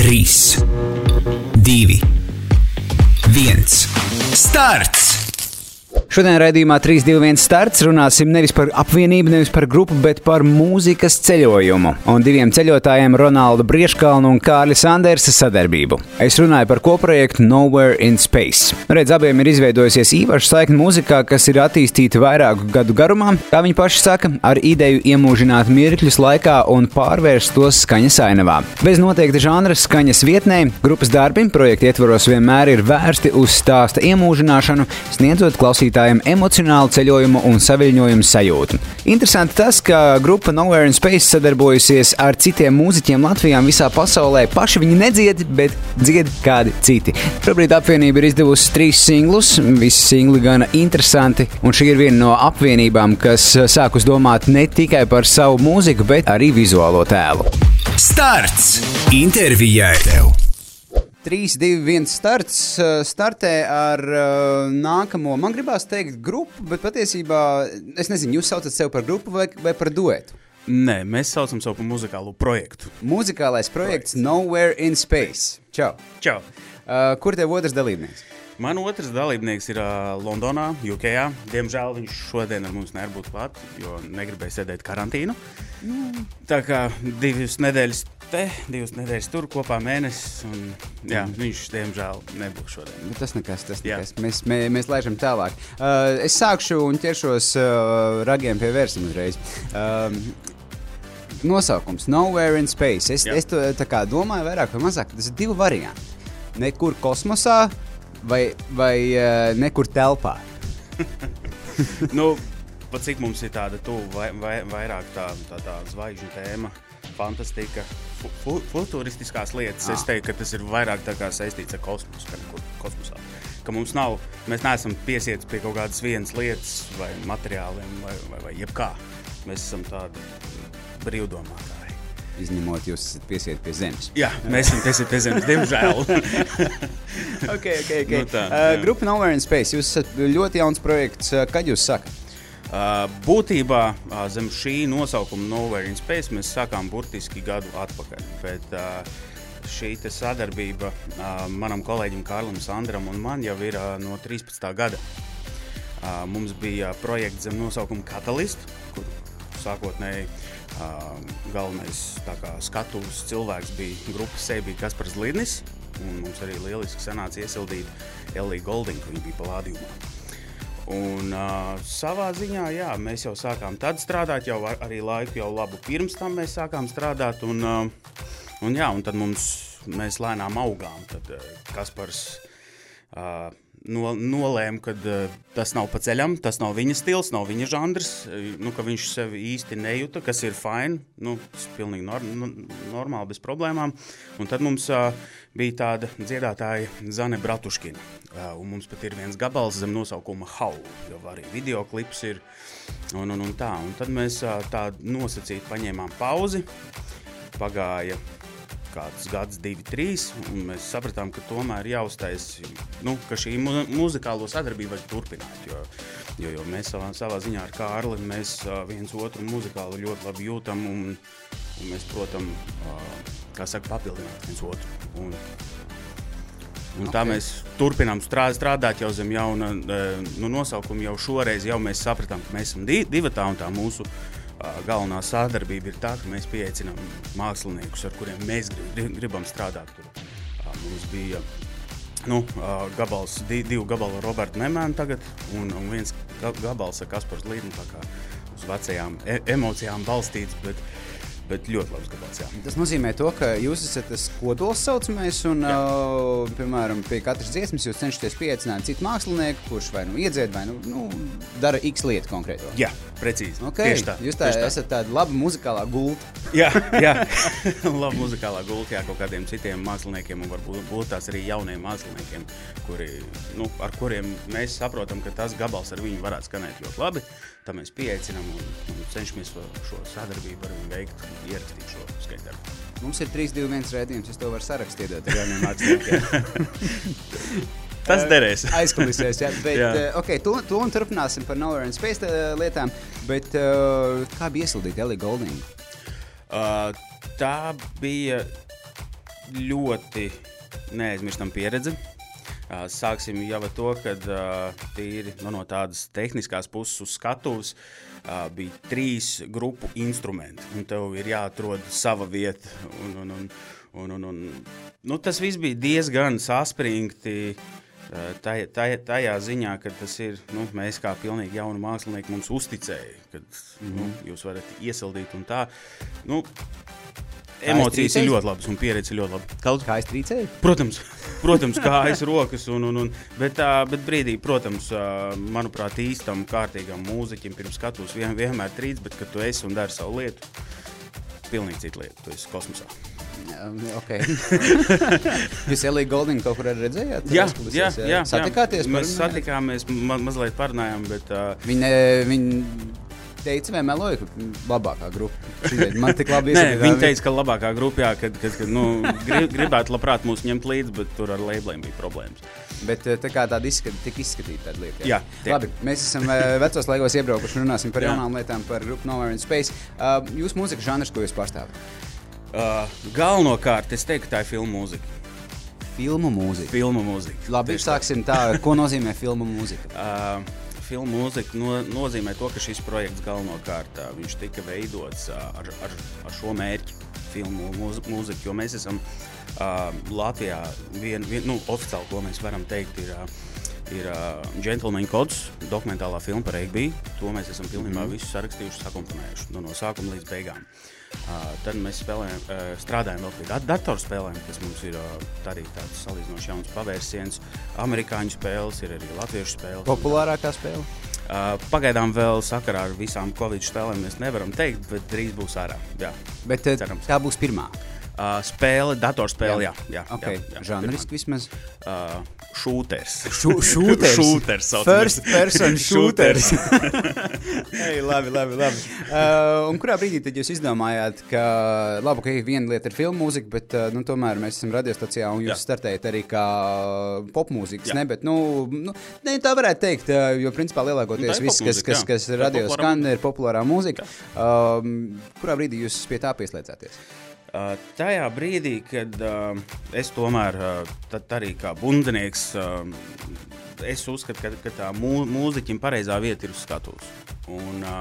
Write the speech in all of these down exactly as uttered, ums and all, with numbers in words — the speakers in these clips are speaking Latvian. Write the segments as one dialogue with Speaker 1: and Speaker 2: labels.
Speaker 1: trīs, divi, viens. Starts!
Speaker 2: Šodien raidījumā trīs, divi, viens starts runāsim nevis par apvienību, nevis par grupu, bet par mūzikas ceļojumu un diviem ceļotājiem Ronaldu Brieškalnu un Kārļa Sandersa sadarbību. Es runāju par kopprojektu Nowhere in Space. Redz, abiem ir izveidojusies īpaša saikne mūzikā, kas ir attīstīta vairāku gadu garumā, kā viņi paši saka, ar ideju iemūžināt mirkļus laikā un pārvērst tos skaņas ainavā. Bez noteikta žanra skaņas vietnē, grupas darbi projekta ietvaros vienmēr ir vērsti uz stāsta iemūžināšanu, sniedzot klausītājiem emocionālu ceļojumu un saviļņojumu sajūtu. Interesanti tas, ka grupa Nowhere in Space sadarbojusies ar citiem mūziķiem Latvijā un visā pasaulē. Paši viņi nedzied, bet dzied kādi citi. Šobrīd apvienība ir izdevusi trīs singlus, visi singli gana interesanti, un šī ir viena no apvienībām, kas sākus domāt ne tikai par savu mūziku, bet arī vizuālo tēlu.
Speaker 1: Starts! Intervijai tev!
Speaker 2: trīs, divi, viens starts startē ar uh, nākamo, man gribās teikt grupu, bet patiesībā, es nezinu, jūs saucat sev par grupu vai, vai par duetu?
Speaker 3: Nē, mēs saucam sev par muzikālo projektu.
Speaker 2: Muzikālais projekts Nowhere in Space. Čau.
Speaker 3: Čau.
Speaker 2: Uh, kur tev otrs dalībnieks?
Speaker 3: Man otrs dalībnieks ir uh, Londonā, U K. Diemžēl viņš šodien ar mums nevar būt klāt, jo negribēja sēdēt karantīnu. Mm. Tā kā divas nedēļas te, divas nedēļas tur kopā mēnesis, un jā, viņš diemžēl nebūs šodien.
Speaker 2: Nu, tas nekas, tas nekas. Mēs, mē, mēs laižam tālāk. Uh, es sākšu un ķeršos uh, ragiem pie vērsim uzreiz. Uh, nosaukums Nowhere in Space. Es, es to tā kā domāju vairāk vai mazāk, tas ir divi varianti. Nekur kosmosā vai, vai uh, nekur telpā.
Speaker 3: Nu, pat cik mums ir tāda tuvu vai, vai, vairāk tā, tā, tā zvaigžņu tēma, fantastika, fu, fu, futuristiskās lietas. Ah. Es teiktu, ka tas ir vairāk tā kā saistīts ar kosmosu, ka nekur kosmosā. Ka mums nav, mēs neesam piesieti pie kaut kādas vienas lietas vai materiāliem vai, vai, vai jebkā. Mēs esam tādi brīvdomātāji.
Speaker 2: Izņemot, jūs esat piesieti pie zemes.
Speaker 3: Jā, mēs esam piesieti pie zemes, diemžēl.
Speaker 2: ok, ok, ok.
Speaker 3: Nu tā,
Speaker 2: uh, grupa Nowhere in Space, jūs esat ļoti jauns projekts. Kad jūs sakat?
Speaker 3: Uh, būtībā uh, zem šī nosaukuma Nowhere in Space mēs sākām burtiski gadu atpakaļ, bet uh, šī te sadarbība uh, manam kolēģim Kārlim Sandram un man jau ir uh, no trīspadsmitā gada. Uh, mums bija projekts zem nosaukuma Catalyst, kur sākotnēji uh, galvenais tā kā skatuves cilvēks bija grupas seja, bija Kaspars Lidnis, un mums arī lieliski sanāca iesildīt Ellie Golding, viņa bija Palladiumā. Un uh, savā ziņā, jā, mēs jau sākām tad strādāt, jau ar, arī laiku jau labu pirms tam mēs sākām strādāt, un, uh, un jā, un tad mums, mēs lēnām augām, tad uh, Kaspars uh, no, nolēma, ka uh, tas nav pa ceļam, tas nav viņa stils, nav viņa žandrs, uh, nu, ka viņš sevi īsti nejuta, kas ir fine, nu, tas ir pilnīgi nor, nu, normāli, bez problēmām, un tad mums uh, bija tāda dziedātāja Zane Bratuškina. Uh, un mums pat ir viens gabals zem nosaukuma How, jo arī videoklips ir un, un, un tā. Un tad mēs uh, tā nosacīti paņēmām pauzi, pagāja kāds gads, divi, trīs, un mēs sapratām, ka tomēr jāuztais, nu, ka šī mu- muzikālo sadarbību vajag turpināt, jo, jo, jo mēs savā, savā ziņā ar Kārli, mēs uh, viens otru muzikāli ļoti labi jūtam, un, un mēs, protam, uh, kā saka, papildināt viens otru. Un, Un tā okay. Mēs turpinām strādāt jau zem jauna nu, nosaukuma, jau šoreiz jau mēs sapratām, ka mēs esam divatā, un tā mūsu uh, galvenā sadarbība ir tā, ka mēs pieaicinām māksliniekus, ar kuriem mēs grib, gribam strādāt. Tur. Uh, mums bija nu, uh, gabals, di, divi gabali Roberta Nemēna tagad, un, un viens gabals ar Kaspars Lidni, tā kā uz vecajām e- emocijām balstīts, bet Bet ļoti labs gabals, jā.
Speaker 2: Tas nozīmē to, ka jūs esat tas kodols saucamais un, uh, piemēram, pie katras dziesmas jūs cenšaties pieaicināt citu mākslinieku, kurš vai nu iedzied, vai nu, nu dara X lietu konkrēto.
Speaker 3: Jā, precīzi.
Speaker 2: Okay.
Speaker 3: Tieši tā.
Speaker 2: Jūs tā,
Speaker 3: tā.
Speaker 2: esat tāda laba muzikālā gulta.
Speaker 3: Jā, jā. Laba muzikālā gulta, jā, kaut kādiem citiem māksliniekiem un varbūt būt tās arī jauniem māksliniekiem, kuri, nu, ar kuriem mēs saprotam, ka tas gabals ar viņu varētu skanēt ļoti labi. Tā mēs pieaicinām un, un cenšamies šo sadarbību ar viņu veikt un ierakstīt šo skaņdarbu.
Speaker 2: Mums ir trīs, divi, viens raidījums, es to varu sarakst iedot ar jauniem māksliniekiem.
Speaker 3: Tas derēs.
Speaker 2: Aizkulisēs, jā. Bet,
Speaker 3: jā.
Speaker 2: Uh, ok, to, to un turpināsim par Nowhere in Space uh, lietām, bet uh, kā bija iesildīt Ellie Golding?
Speaker 3: Uh, tā bija ļoti neaizmirstam pieredzi. Uh, sāksim jau ar to, kad uh, tīri nu, no tādas tehniskās puses uz skatuves uh, bija trīs grupu instrumenti, un tev ir jāatrod sava vieta. Un, un, un, un, un, un, nu, tas viss bija diezgan saspringti uh, taj, taj, tajā ziņā, ka tas ir, nu, mēs kā pilnīgi jauni mākslinieki mums uzticēja, kad mm. nu, jūs varat iesildīt un tā. Nu, emocijas ir ļoti labas un pieredze ir ļoti laba.
Speaker 2: Kaut kā es trīcēju?
Speaker 3: Protams, protams, kājas, rokas, un, un, un, bet, uh, bet brīdī, protams, uh, manuprāt, īstam kārtīgam mūziķim pirms skatuves vien, vienmēr trīc, bet, kad tu esi un dari savu lietu, pilnīgi citu lietu, tu esi kosmosā.
Speaker 2: Um, ok. Jūs Eliju Goldingu kaut kur arī redzējāt?
Speaker 3: Jā, jā, jā, jā.
Speaker 2: Satikāties?
Speaker 3: Mēs satikāmies, ma mazliet parunājām, bet... Uh,
Speaker 2: Viņa... viņa... teica vai meloja, ka labākā grupa. Šitien, man tik labi
Speaker 3: iesaka. Nē, viņi teica, ka labākā grupa, jā, kad, kad, kad nu, grib, gribētu labprāt mūs ņemt līdzi, bet tur ar labeliem bija problēmas.
Speaker 2: Bet tā kā tāda izskat, tik izskatīta tāda lieta.
Speaker 3: Jā, jā.
Speaker 2: Labi, mēs esam vecos laikos iebraukuši, runāsim par jaunām lietām, par grupu Nowhere in Space. Uh, jūs mūzika žanrs, ko jūs pārstāvat?
Speaker 3: Uh, galvenokārt, es teiktu, ka tā ir filmu mūzika.
Speaker 2: Filmu mūzika?
Speaker 3: Filmu mūzika.
Speaker 2: Labi, sāksim tā. Ko nozīmē filmu mūzika?
Speaker 3: Uh, Filmu mūzika no, nozīmē to, ka šis projekts galvenokārt viņš tika veidots ar, ar, ar šo mērķi, filmu mūziku, jo mēs esam uh, Latvijā, vien, vien, nu, oficiāli, ko mēs varam teikt, ir, ir uh, Gentleman Codes, dokumentālā filma par Eigby. To mēs esam pilnībā visu sarakstījuši, sakomponējuši, no, no sākuma līdz beigām. Uh, tad mēs spēlējam, uh, strādājam vēl pie dat datorspēlēm, kas mums ir uh, arī tāds salīdzinoši jauns pavērsiens. Amerikāņu spēles, ir arī latviešu spēles.
Speaker 2: Populārākā spēle?
Speaker 3: Uh, pagaidām vēl sakarā ar visām Covid spēlēm mēs nevaram teikt, bet drīz būs ārā. Jā,
Speaker 2: bet cerams. Tā būs pirmā?
Speaker 3: Uh, spēle, datorspēle, jā. jā, jā,
Speaker 2: okay.
Speaker 3: jā, jā
Speaker 2: Žanriski vismaz?
Speaker 3: Uh, šūters.
Speaker 2: Šūters?
Speaker 3: Šūters.
Speaker 2: First person shooters. Ei, labi, labi, labi. Uh, un kurā brīdī tad jūs izdomājāt, ka, labi, ka viena lieta ir filmu mūzika, bet, uh, nu, tomēr mēs esam radiostacijā un jūs jā. startējat arī kā popmūzikas, ne, bet, nu, nu, ne, tā varētu teikt, jo, principā, lielākoties viss, kas, kas, kas radio skan, ir populārā mūzika. Uh, kurā brīdī jūs pie tā pieslēdzāties?
Speaker 3: Uh, tajā brīdī, kad uh, es tomēr uh, tad arī kā bundenieks, uh, es uzskatu, ka, ka tā mū, mūziķim pareizā vieta ir uz skatuves. Un uh,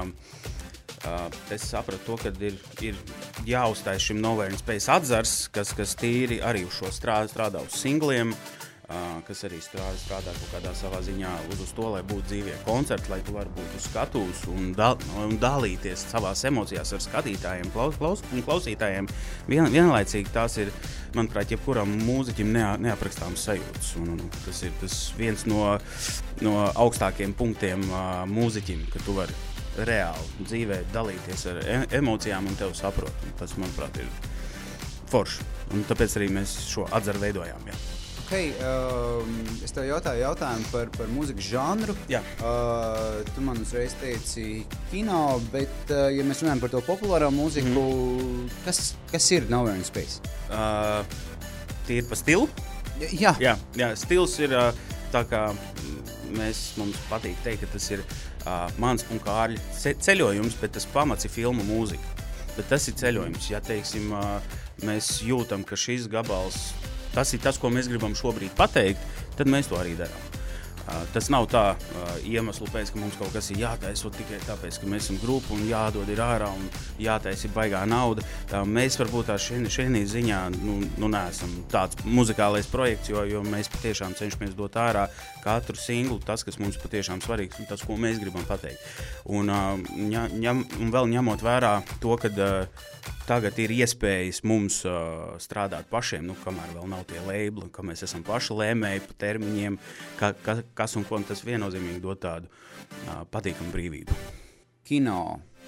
Speaker 3: uh, es sapratu to, ka ir, ir jāuztais šim Nowhere in Space atzars, kas, kas tīri arī uz šo strādā, strādā uz singliem, uh, kas arī strādā, strādā kaut kādā savā ziņā uz, uz to, lai būtu dzīvie koncerti, lai tu vari būt uz skatuves un, dal, un dalīties savās emocijās ar skatītājiem klaus, klaus, un klausītājiem. Vien, vienlaicīgi tās ir, manuprāt, jebkuram mūziķim nea, neaprakstāms sajūtas. Un, un, tas ir tas viens no, no augstākiem punktiem uh, mūziķim, ka tu vari reāli dzīvē dalīties ar e emocijām un tev saprot. Un tas, manuprāt, ir forši. Un tāpēc arī mēs šo atzaru veidojām. Jā.
Speaker 2: Okay, um, es tev jautāju jautājumu par, par mūzikas žanru.
Speaker 3: Jā.
Speaker 2: Uh, tu man uzreiz teici kino, bet, uh, ja mēs runājam par to populāro mūziku, mm. kas, kas ir Nowhere in Space?
Speaker 3: Uh, tīri pa stilu?
Speaker 2: Jā.
Speaker 3: Jā, jā, stils ir uh, tā kā mēs, mums patīk teikt, ka tas ir uh, mans un Kārļa ceļojums, bet tas pamats ir filmu mūzika. Bet tas ir ceļojums, ja teiksim, uh, mēs jūtam, ka šis gabals tas ir tas, ko mēs gribam šobrīd pateikt, tad mēs to arī darām. Uh, tas nav tā uh, iemeslu pēc, ka mums kaut kas ir jātaisa tikai tāpēc, ka mēs esam grupa un jādod ir ārā un jātaisa ir baigā nauda. Uh, mēs varbūt tā šeit, šeit ziņā nu, nu neesam tāds muzikālais projekts, jo, jo mēs patiešām cenšamies dot ārā katru singlu, tas, kas mums patiešām svarīgs un tas, ko mēs gribam pateikt. Un, uh, ņa, ņem, un vēl ņemot vērā to, kad uh, tagad ir iespējas mums uh, strādāt pašiem, nu, kamēr vēl nav tie labeli, ka mēs esam paši lēmēji pa termiņiem, ka, ka, kas un ko tas viennozīmīgi dod tādu uh, patīkamu brīvību.
Speaker 2: Kino.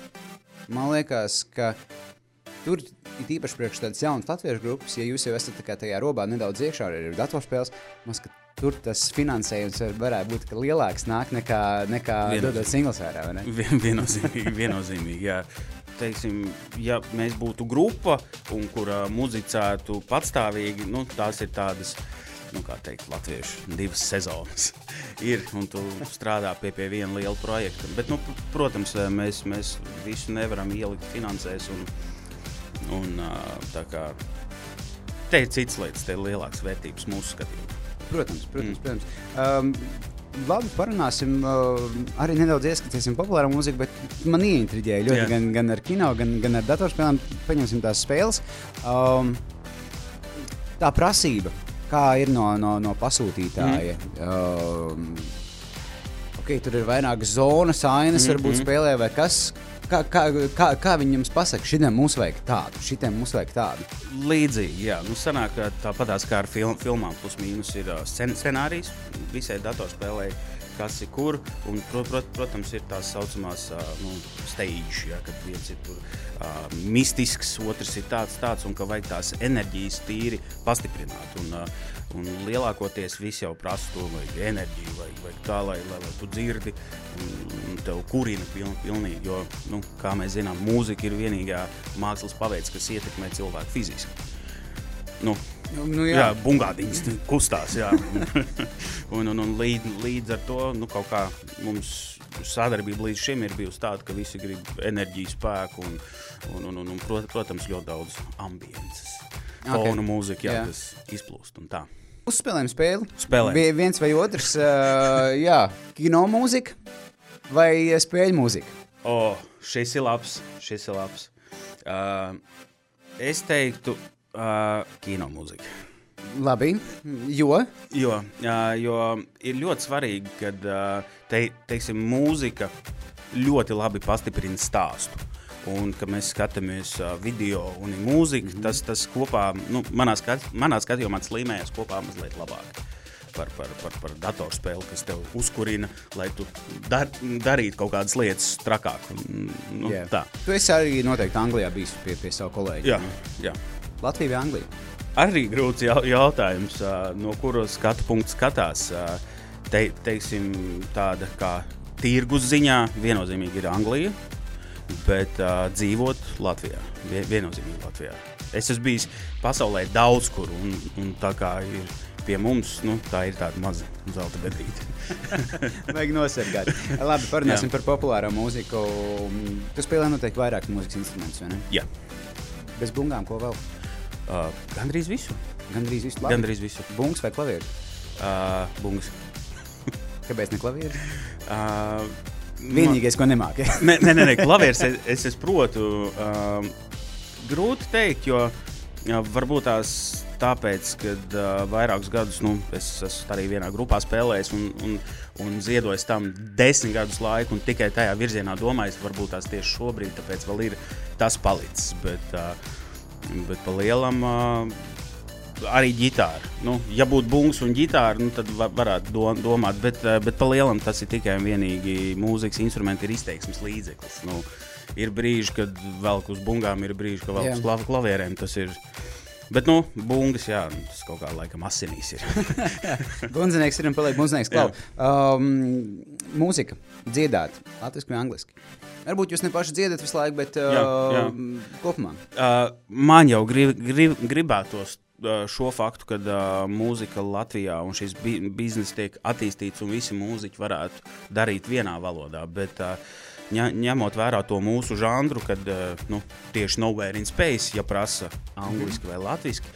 Speaker 2: Man liekas, ka tur ir īpaši priekš tādas jaunas latviešu grupas, ja jūs jau esat tā kā tajā robā nedaudz iekšā arī ir datorspēles, mums, ka tur tas finansējums varētu būt lielāks nāk nekā, nekā dodot singles vērā, vai ne?
Speaker 3: Vien, viennozīmīgi, viennozīmīgi, jā. Teiksim, ja mēs būtu grupa, un kura muzicētu patstāvīgi, nu, tās ir tādas, nu, kā teikt, latviešu divas sezonas ir, un tu strādā pie, pie viena liela projekta. Bet, nu, protams, mēs, mēs visu nevaram ielikt finansēs, un, un tā kā te ir cits lietas, te ir lielākas vērtības mūsu skatījumā.
Speaker 2: Protams, protams, mm. protams. Um, labi, parunāsim, uh, arī nedaudz ieskatīsim populāro mūziku, bet man ieintriģēja ļoti gan, gan ar kino, gan, gan ar datorspēlēm. Paņemsim tās spēles. Um, tā prasība, kā ir no, no, no pasūtītāja. Mm. Um, ok, tur ir vairākas zonas, ainas mm-hmm. varbūt spēlē vai kas. Kā, kā, kā, kā viņi jums pasaka, šitiem mums vajag tādu, šitiem mums vajag tādu?
Speaker 3: Līdzīgi, jā. Nu, sanāk, tāpatās kā ar film, filmām plus mīnus ir scen, scenārijs visai datorspēlē, kas ir kur, un, prot, prot, protams, ir tās saucamās nu, stage, jā, kad viens ir tur uh, mistisks, otrs ir tāds, tāds, un ka vajag tās enerģijas tīri pastiprināt. Un, uh, un lielākoties visi jau prasa to, vajag enerģiju, vajag, vajag tā, lai, lai, lai tu dzirdi, un, un tev kurina piln, pilnīgi, jo, nu, kā mēs zinām, mūzika ir vienīgā mākslas paveids, kas ietekmē cilvēku fiziski. Nu, nu, jā, jā bungādiņas kustās, jā. un, un, un līdz, līdz ar to, nu, kaut kā mums sadarbība līdz šim ir bijusi tāda, ka visi grib enerģiju, spēku un, un, un, un, un protams, ļoti daudz ambiences.
Speaker 2: Okay.
Speaker 3: Fona mūzika, jā,
Speaker 2: jā.
Speaker 3: kas izplūst un tā.
Speaker 2: Uzspēlējam spēli.
Speaker 3: Spēlējam.
Speaker 2: V- viens vai otrs, uh, jā, kino mūzika vai spēļu mūzika?
Speaker 3: O, šis ir labs, šis ir labs. Uh, es teiktu, Uh, kino mūzika.
Speaker 2: Labi, jo?
Speaker 3: Jo, uh, jo ir ļoti svarīgi, kad uh, te, teiksim, mūzika ļoti labi pastiprina stāstu. Un, kad mēs skatāmies uh, video un mūziku, mm-hmm. tas, tas kopā, nu, manā, skat, manā skatījumā tas līmējas kopā mazliet labāk. Par, par, par, par datorspēli, kas tev uzkurina, lai tu dar, darītu kaut kādas lietas trakāk. Nu,
Speaker 2: yeah.
Speaker 3: tā.
Speaker 2: Tu esi arī noteikti Anglijā bijis pie, pie savu kolēģi.
Speaker 3: Jā, jā.
Speaker 2: Latvija vai Anglija?
Speaker 3: Arī grūts jautājums, no kuros skatu punktu skatās. Te, teiksim, tāda kā tirgus ziņā viennozīmīgi ir Anglija, bet uh, dzīvot Latvijā, viennozīmīgi Latvijā. Es esmu bijis pasaulē daudz kur, un, un tā kā ir pie mums, nu, tā ir tāda maza zelta bedrīte.
Speaker 2: Vajag nosargāt. Labi, parunāsim par populāro mūziku. Tu spēlē noteikti vairāk mūzikas instrumentus, vai ne?
Speaker 3: Jā.
Speaker 2: Bez bungām, ko vēl?
Speaker 3: Uh, gandrīz visu.
Speaker 2: Gandrīz visu? Labi.
Speaker 3: Gandrīz visu.
Speaker 2: Bungas vai klavieri?
Speaker 3: Uh, bungas.
Speaker 2: Kāpēc ne klavieri?
Speaker 3: Uh,
Speaker 2: Vienīgais, ko nemāki.
Speaker 3: Nē, nē, nē, klavieris es, es, es protu. Uh, grūti teikt, jo uh, varbūt tās tāpēc, kad uh, vairākus gadus, nu, es esmu arī vienā grupā spēlējis un, un, un ziedojis tam desmit gadus laiku un tikai tajā virzienā domājis, varbūt tās tieši šobrīd, tāpēc vēl ir tas palicis, bet, uh, bet pa lielam uh, arī ģitāra. Nu, ja būtu bungas un ģitāra, nu, tad var, varētu do, domāt, bet, uh, bet pa lielam tas ir tikai un vienīgi mūzikas instrumenti, ir izteiksmes līdzeklis. Nu, ir brīži, kad velk uz bungām, ir brīži, kad velk uz klav, klavierēm, tas ir. Bet, nu, bungas, jā, tas kaut kā laikam asinīs ir.
Speaker 2: Bundzinieks ir un paliek bundzinieks. Klau, um, mūzika, dziedāt, latviski vai angliski? Varbūt jūs ne paši dziedat visu laiku, bet uh, jā, jā. kopumā?
Speaker 3: Uh, man jau grib, grib, gribētos uh, šo faktu, kad uh, mūzika Latvijā un šis bi- biznes tiek attīstīts un visi mūziķi varētu darīt vienā valodā, bet uh, ņemot vērā to mūsu žanru, kad nu, tieši Nowhere in Space, ja prasa angliski vai latviski,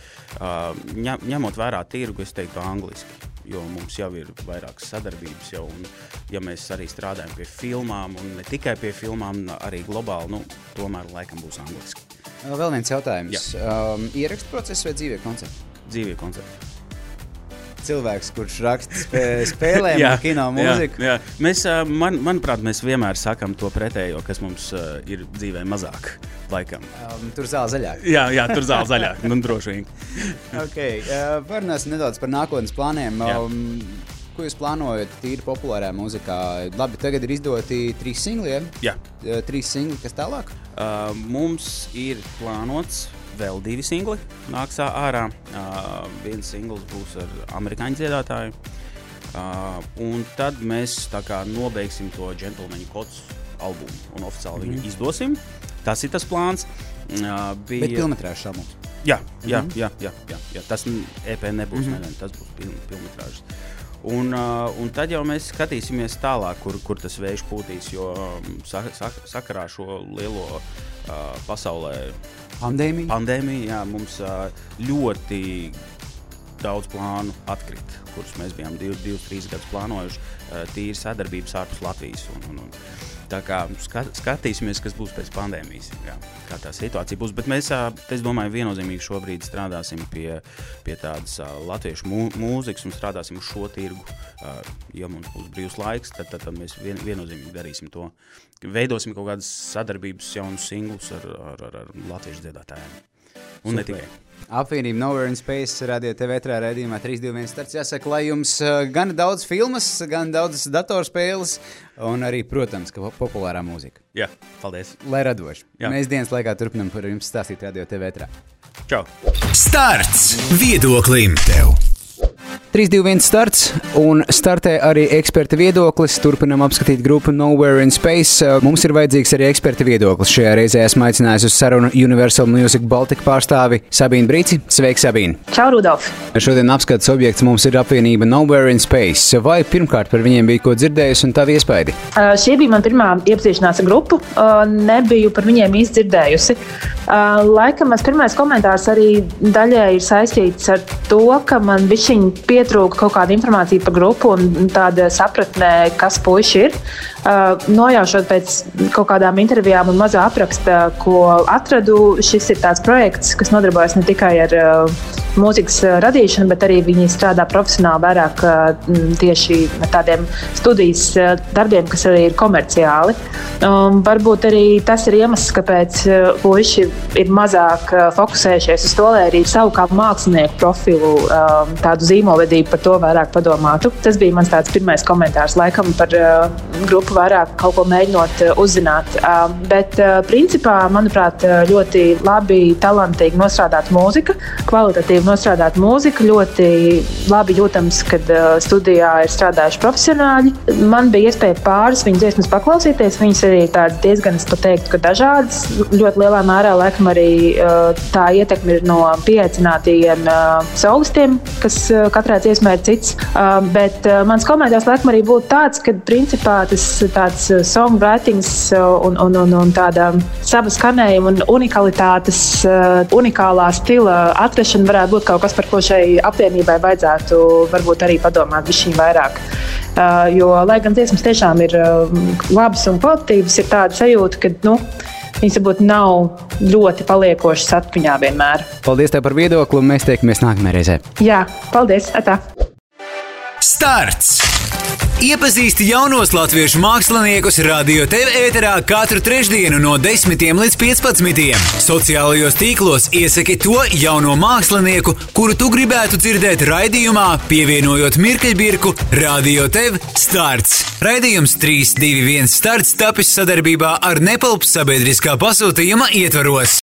Speaker 3: ņemot vērā tirgu, es teiktu angliski, jo mums jau ir vairākas sadarbības jau, un ja mēs arī strādājam pie filmām, un ne tikai pie filmām, arī globāli, nu, tomēr laikam būs angliski.
Speaker 2: Vēl viens jautājums. Um, ierakstu process vai dzīvie koncerti?
Speaker 3: Dzīvie koncerti.
Speaker 2: Cilvēks, kurš raksta spē, spēlēm un kino mūziku.
Speaker 3: Jā, jā. Mēs, man, manuprāt, mēs vienmēr sakam to pretējo, kas mums uh, ir dzīvē mazāk, laikam.
Speaker 2: Um, tur zāle zaļāk.
Speaker 3: Jā, jā, tur zāle zaļāk, nu droši vien.
Speaker 2: Ok, uh, parunāsim nedaudz par nākotnes plāniem. Um, ko jūs plānojat tīri populārā mūzikā? Labi, tagad ir izdoti trīs singli, ja?
Speaker 3: Jā.
Speaker 2: Uh, trīs singli, kas tālāk?
Speaker 3: Uh, mums ir plānots vēl divi singli nāks ārā. Uh, viens singls būs ar amerikāņu dziedātāju. Uh, un tad mēs tā kā nobeigsim to Gentleman Cods albumu un oficiāli mm-hmm. viņu izdosim. Tas ir tas plāns. Uh, bija...
Speaker 2: Bet pilnmetrāžas albums.
Speaker 3: Jā, jā, mm-hmm. jā, jā, jā, jā. Tas E P nebūs, mm-hmm. ne, tas būs piln, pilnmetrāžas. Un, uh, un tad jau mēs skatīsimies tālāk, kur, kur tas vējš pūtīs, jo um, sak, sak, sakarā šo lielo uh, pasaulē
Speaker 2: Pandēmija?
Speaker 3: Pandēmija, jā, mums uh, ļoti daudz plānu atkrita, kurus mēs bijām div, divus, trīs gadus plānojuši, uh, tīri sadarbības ārpus Latvijas. Un, un, un, tā kā skat, skatīsimies, kas būs pēc pandēmijas, jā, kā tā situācija būs. Bet mēs, uh, es domāju, viennozīmīgi šobrīd strādāsim pie, pie tādas uh, latviešu mū, mūzikas un strādāsim uz šo tirgu. Uh, ja mums būs brīvs laiks, tad, tad, tad mēs vien, viennozīmīgi darīsim to. Veidosim kaut kādas sadarbības jaunus singlus ar, ar, ar, ar latviešu dziedātājiem. Un ne tikai.
Speaker 2: Apvienība Nowhere in Space Radio T V ētrā raidījumā trīs divi viens starts. Jāsaka, lai jums gan daudz filmas, gan daudz datorspēles un arī, protams, ka populārā mūzika.
Speaker 3: Jā, paldies.
Speaker 2: Lai radoši.
Speaker 3: Jā.
Speaker 2: Mēs dienas laikā turpinam par jums stāstīt Radio T V ētrā.
Speaker 3: Čau.
Speaker 1: Starts viedoklim tev.
Speaker 2: trīs divi viens starts un startē arī eksperta viedoklis. Turpinam apskatīt grupu Nowhere in Space. Mums ir vajadzīgs arī eksperta viedoklis. Šajā reizē esmu aicinājis uz sarunu Universal Music Baltica pārstāvi Sabīnu Brīci. Sveiki, Sabīna!
Speaker 4: Čau, Rudolf!
Speaker 2: Šodien apskates objekts mums ir apvienība Nowhere in Space. Vai pirmkārt par viņiem bija ko dzirdējusi un tavi iespaidi?
Speaker 4: Uh, šī bija man pirmā iepazīšanās ar grupu. Uh, nebiju par viņiem īsti dzirdējusi. Uh, laikam mans pirmais komentārs arī daļai ir saistīts ar to, ka man bišķiņ pietrūka kaut kāda informācija par grupu un tāda sapratnē, kas puiši ir. Uh, nojaušot pēc kaut kādām intervijām un mazā apraksta, ko atradu, šis ir tāds projekts, kas nodarbojas ne tikai ar uh, mūzikas radīšanu, bet arī viņi strādā profesionāli vairāk uh, tieši ar tādiem studijas uh, darbiem, kas arī ir komerciāli. Um, varbūt arī tas ir iemesls, kāpēc uh, puiši ir mazāk uh, fokusējušies uz to, lai arī savu kā mākslinieku profilu, um, tādu zīmolvedību par to vairāk padomātu. Tas bija mans tāds pirmais komentārs, laikam par uh, grupu vairāk kaut ko mēģinot uh, uzzināt. Uh, bet uh, principā, manuprāt, ļoti labi, talantīgi nostrādāta mūzika, kvalitatīvi nostrādāta mūzika, ļoti labi jūtams, kad uh, studijā ir strādājuši profesionāļi. Man bija iespēja pāris viņas dziesmas paklausīties, viņas arī tādas diezgan, es pat teiktu, ka dažādas. Ļoti lielā mērā, laikam, arī uh, tā ietekme ir no pieaicinātajiem uh, solistiem, kas uh, katrā dziesmā ir cits. Uh, bet uh, mans komentārs, laikam, arī būtu tāds, ka principā tas tāds songwritings un, un, un, un tāda sava skanējuma un unikalitātes, uh, unikālā stila atrašana varētu būt kaut kas, par ko šai apvienībai vajadzētu varbūt arī padomāt višķiņ vairāk. Uh, jo, lai gan dziesmas tiešām ir uh, labas un kvalitatīvas, ir tāda sajūta, ka, nu, viņas varbūt nav ļoti paliekošas atmiņā vienmēr.
Speaker 2: Paldies tev par viedokli un mēs tiekamies nākamajā reizē.
Speaker 4: Jā, paldies, atā!
Speaker 1: Starts! Iepazīsti jaunos latviešu māksliniekus Radio T V ēterā katru trešdienu no desmitiem līdz piecpadsmitiem. Sociālajos tīklos iesaki to jauno mākslinieku, kuru tu gribētu dzirdēt raidījumā, pievienojot mirkeļbirku Radio T V Starts. Raidījums trīs divi viens Starts tapis sadarbībā ar Nepalps sabiedriskā pasūtījuma ietvaros.